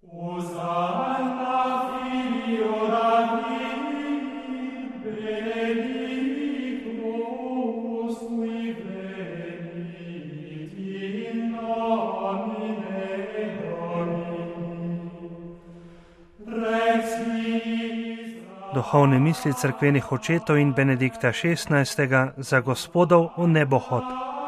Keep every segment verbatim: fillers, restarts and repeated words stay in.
Duhovne misli cerkvenih očetov in Benedikta šestnajstega za Gospodov v nebohod.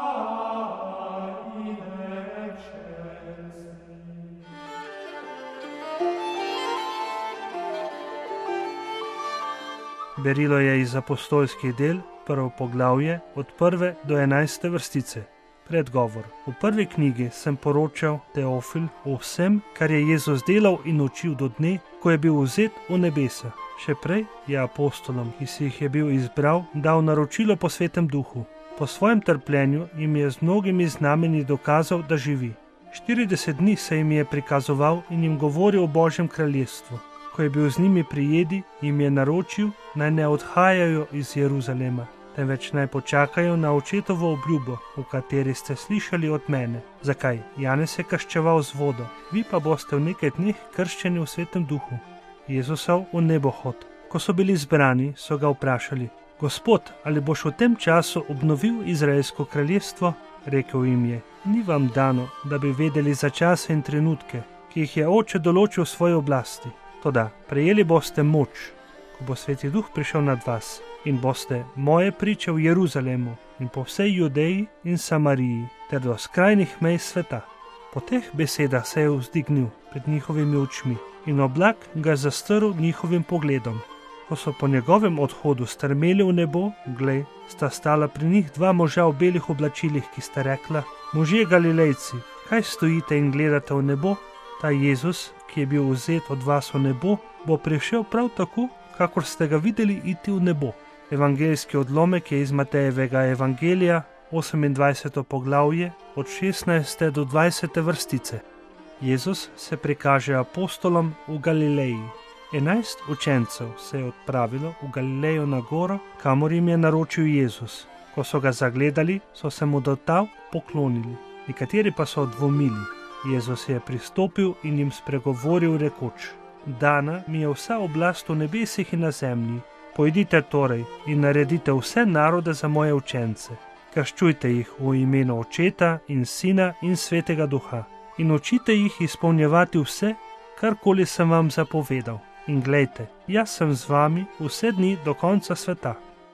Berilo je iz apostolskih del, prvo poglavje, od prve do enajste vrstice. Predgovor. V prvi knjigi sem poročal, Teofil, o vsem, kar je Jezus delal in učil do dne, ko je bil vzet v nebesa. Še prej je apostolom, ki si jih je bil izbral, dal naročilo po Svetem Duhu. Po svojem trpljenju jim je z mnogimi znamenji dokazal, da živi. štirideset dni se jim je prikazoval in jim govoril o Božjem kraljestvu. Ko je bil z njimi pri jedi, jim je naročil, naj ne odhajajo iz Jeruzalema, temveč naj počakajo na očetovo obljubo, v kateri ste slišali od mene. Zakaj? Janez je krščeval z vodo, vi pa boste v nekaj dneh krščeni v Svetem Duhu. Jezusov v nebohod. Ko so bili zbrani, so ga vprašali: Gospod, ali boš v tem času obnovil Izraelsko kraljestvo? Rekel jim je: Ni vam dano, da bi vedeli za čase in trenutke, ki jih je Oče določil v svoji oblasti. Toda prejeli boste moč, ko bo Sveti Duh prišel nad vas, in boste moje priče v Jeruzalemu in po vsej Judeji in Samariji ter do skrajnih mej sveta. Po teh besedah se je vzdignil pred njihovimi očmi in oblak ga zastrl njihovim pogledom. Ko so po njegovem odhodu strmeli v nebo, glej, sta stala pri njih dva moža v belih oblačilih, ki sta rekla: Možje Galilejci, kaj stojite in gledate v nebo? Ta Jezus, ki je bil vzet od vas v nebo, bo prišel prav tako, kakor ste ga videli iti v nebo. Evangeljski odlomek je iz Matejevega evangelija, osemindvajseto poglavje, od šestnajste do dvajsete vrstice. Jezus se prikaže apostolom v Galileji. Enajst učencev se je odpravilo v Galilejo na goro, kamor jim je naročil Jezus. Ko so ga zagledali, so se mu do tal poklonili. Nekateri pa so dvomili. Jezus je pristopil in jim spregovoril rekoč: Dana mi je vsa oblast v nebesih in na zemlji. Pojdite torej in naredite vse narode za moje učence. Krščujte jih v imenu Očeta in Sina in Svetega Duha in učite jih izpolnjevati vse, karkoli sem vam zapovedal. In glejte, jaz sem z vami vse dni do konca sveta.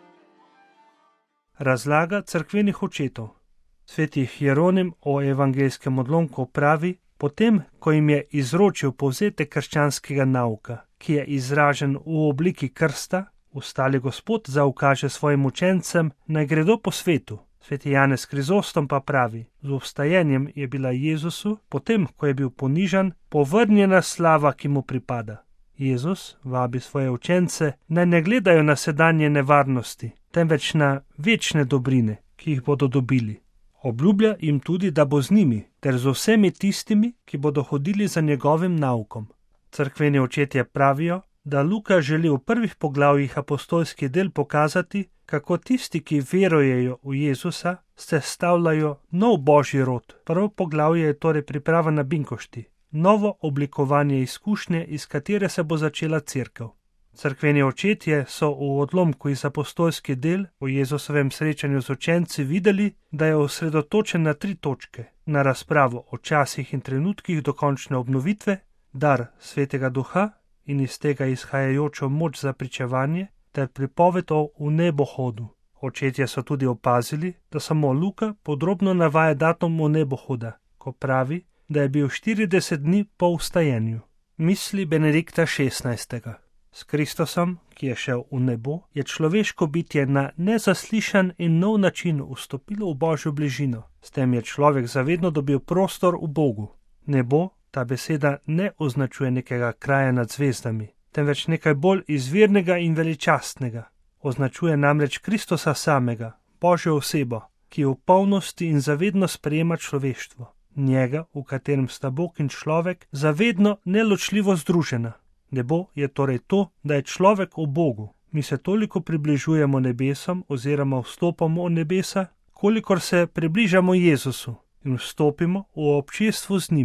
Razlaga cerkvenih očetov. Sveti Hieronim o evangeljskem odlomku pravi: Potem, ko jim je izročil povzetek krščanskega nauka, ki je izražen v obliki krsta, ustali Gospod zaukaže svojim učencem, naj gredo po svetu. Sveti Janez Krizostom pa pravi: Z vstajenjem je bila Jezusu, potem, ko je bil ponižan, povrnjena slava, ki mu pripada. Jezus vabi svoje učence, naj ne gledajo na sedanje nevarnosti, temveč na večne dobrine, ki jih bodo dobili. Obljublja jim tudi, da bo z njimi, ter z vsemi tistimi, ki bodo hodili za njegovim naukom. Cerkveni očetje pravijo, da Luka želi v prvih poglavjih apostolskih del pokazati, kako tisti, ki verujejo v Jezusa, sestavljajo nov božji rod. Prvo poglavje je torej priprava na binkošti, novo oblikovanje izkušnje, iz katere se bo začela cerkev. Cerkveni očetje so v odlomku iz apostolskih del o Jezusovem srečanju z učenci videli, da je osredotočen na tri točke: na razpravo o časih in trenutkih dokončne obnovitve, dar Svetega Duha in iz tega izhajajočo moč za pričevanje ter pripoved o vnebohodu. Očetje so tudi opazili, da samo Luka podrobno navaja datum vnebohoda, ko pravi, da je bil štirideset dni po vstajenju. Misli Benedikta šestnajstega. S Kristusom, ki je šel v nebo, je človeško bitje na nezaslišan in nov način vstopilo v Božjo bližino. S tem je človek zavedno dobil prostor v Bogu. Nebo, ta beseda ne označuje nekega kraja nad zvezdami, temveč nekaj bolj izvirnega in veličastnega. Označuje namreč Kristusa samega, Božjo osebo, ki v polnosti in zavedno sprejema človeštvo. Njega, v katerem sta Bog in človek zavedno neločljivo združena. Nebo je torej to, da je človek v Bogu. Mi se toliko približujemo nebesom oziroma vstopamo v nebesa, kolikor se približamo Jezusu in vstopimo v občestvo z njim.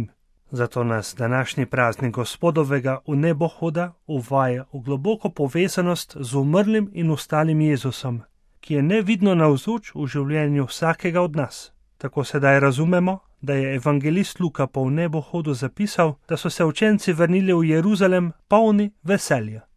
Zato nas današnji praznik Gospodovega v nebohoda uvaja v globoko povezanost z umrlim in ostalim Jezusom, ki je nevidno navzoč v življenju vsakega od nas. Tako sedaj razumemo, da je evangelist Luka po nebohodu zapisal, da so se učenci vrnili v Jeruzalem polni veselja.